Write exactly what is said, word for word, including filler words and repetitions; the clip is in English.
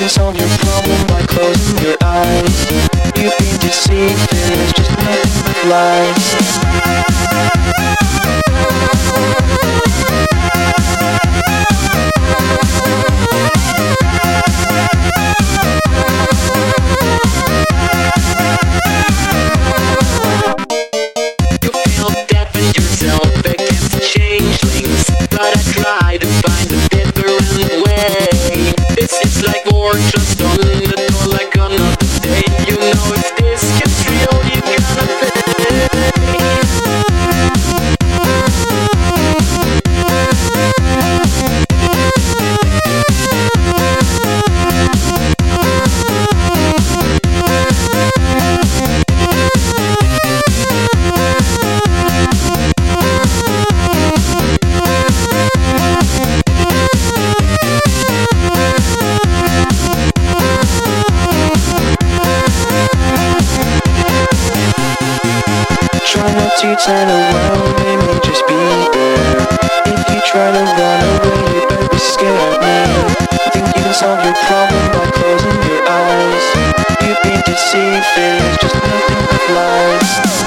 can solve your problem by closing your eyes. You've been deceived, it's just nothing but lies. You feel dead with yourself against changelings, but I try to find a different way. This is like war just on the door like another day. You know if this gets real, you gotta pay. Try not to turn around, it may just be there. If you try to run away, you better be scared, man. Think you can solve your problem by closing your eyes. You've been deceived, it's just nothing but lies.